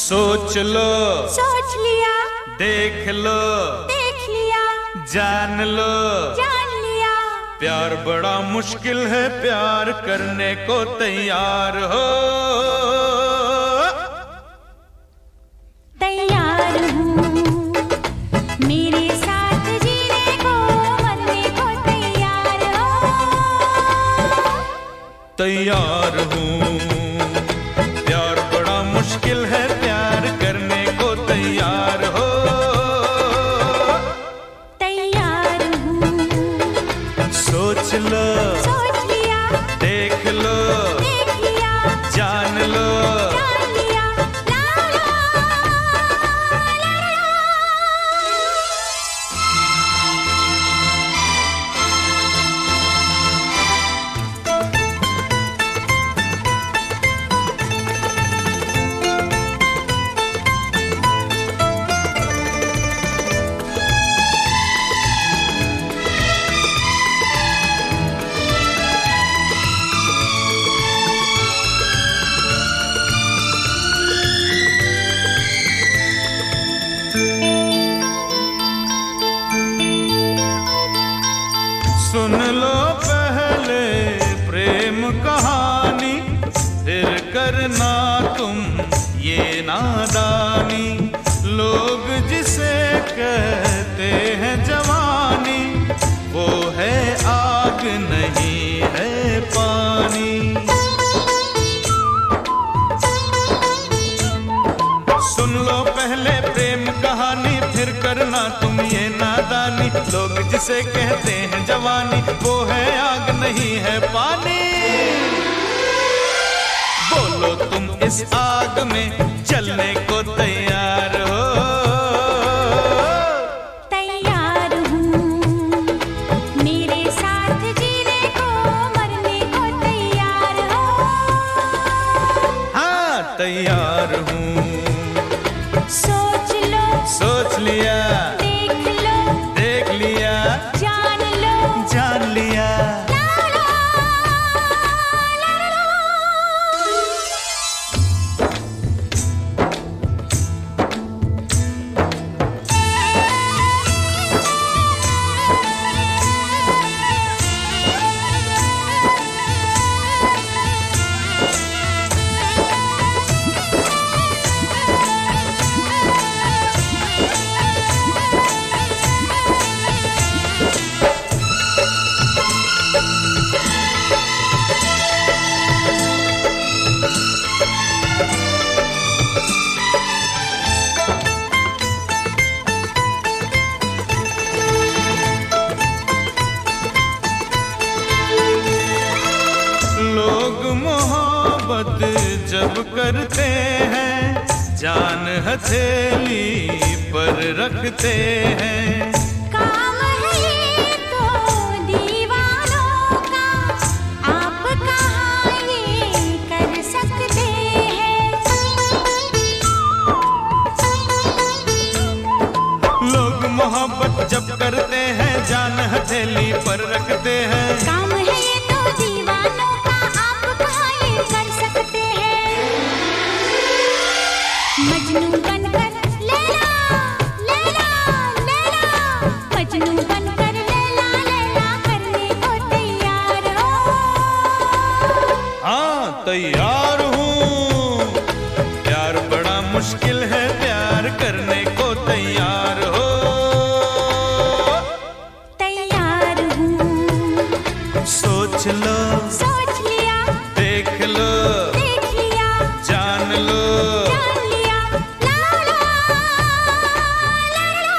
सोच लो, सोच लिया, देख लो, देख लिया, जान लो, जान लिया। प्यार बड़ा मुश्किल है, प्यार करने को तैयार हो। तैयार हूँ मेरे साथ जीने को, मरने को तैयार हो। तैयार हूँ, प्यार बड़ा मुश्किल है, प्यार करने को तैयार हो। तैयार हूँ, सोच लो, सोच लिया, देख लो, देख लिया, जान लो, जान लिया। ला ला ला ला। सुन लो पहले प्रेम कहानी, फिर करना तुम ये नादानी। लोग जिसे कहते हैं जवानी, वो है आग नहीं है पानी। सुन लो पहले प्रेम कहानी, फिर करना तुम ये नादानी। लोग जिसे कहते हैं जवानी, वो है आग नहीं है पानी। बोलो तुम इस आग में चलने को तैयार हो। तैयार हूँ मेरे साथ जीने को, मरने को तैयार हो। हाँ तैयार हूँ, सोच लो, सोच लिया, देख लो, देख लिया, जान लो। जान लिया। ला ला ला ला। लोग मोहब्बत जब करते हैं, जान हथेली पर रखते हैं। काम है ये तो दीवानों का, आप कहाँ ये कर सकते हैं। लोग मोहब्बत जब करते हैं, जान हथेली पर रखते हैं। काम है ये तो दीवानों का, आप कहाँ ये कर सकते हैं। मजनू बनकर लैला लैला लैला, मजनू बनकर लैला लैला करने को तैयार हो। हाँ तैयार हूँ, प्यार बड़ा मुश्किल है, प्यार करने को तैयार हो। तैयार हूँ, सोच लो, सोच लिया, देख लो, देख लिया, जान लो, जान लिया। ला ला ला ला।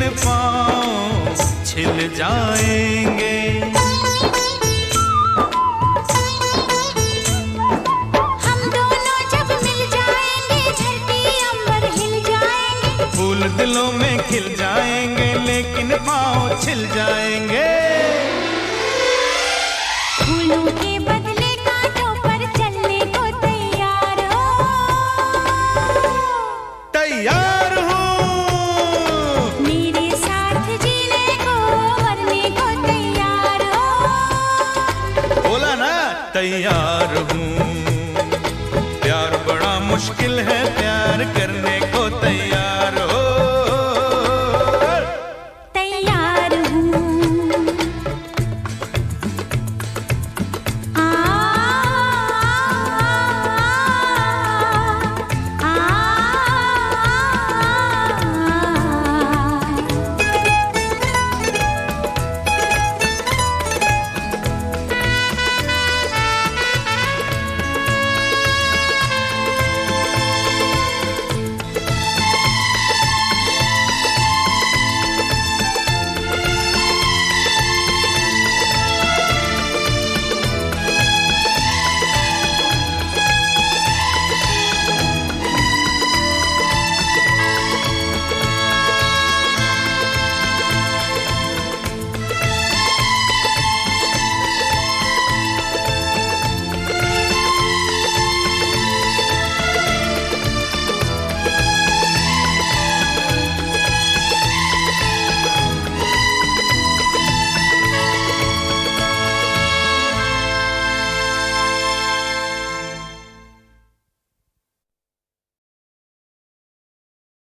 लेकिन पाँव छिल जाएंगे। फूल दिलों में खिल जाएंगे लेकिन पाँव छिल जाएंगे। फूलों के बदले कांटों पर चलने को तैयार हो। तैयार हूँ। मेरे साथ जीने को मरने को तैयार हो। बोला ना तैयार हूँ।